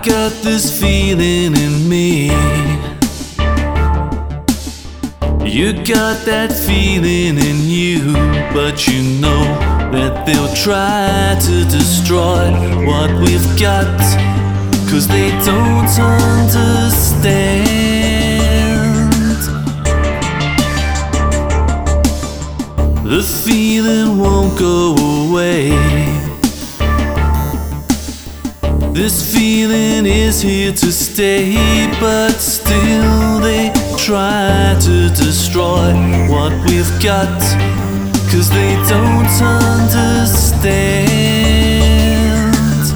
got this feeling in me. You got that feeling in you, but you know that they'll try to destroy what we've got, 'cause they don't understand. The feeling won't go away. This feeling is here to stay, but still they try to destroy what we've got, 'cause they don't understand.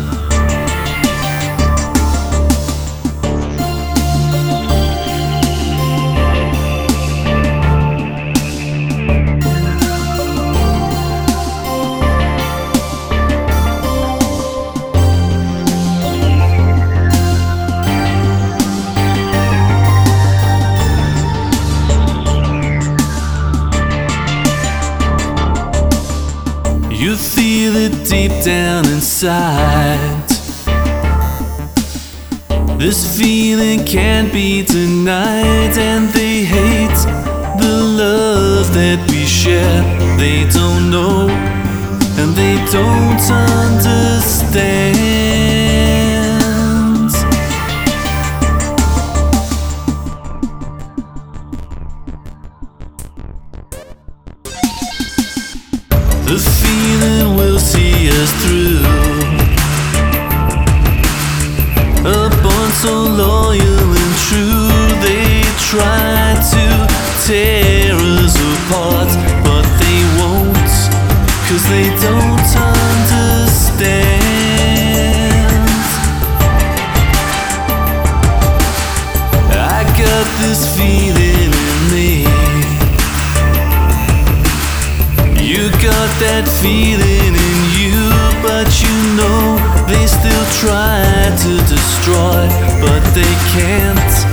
You feel it deep down inside. This feeling can't be denied, and they hate the love that we share. They don't know, and they don't understand. The feeling will see us through. A bond so loyal and true, they try to tear us apart, but they won't, 'cause they don't understand. I got this feeling in me. You got that feeling in you, but you know they still try to destroy, but they can't.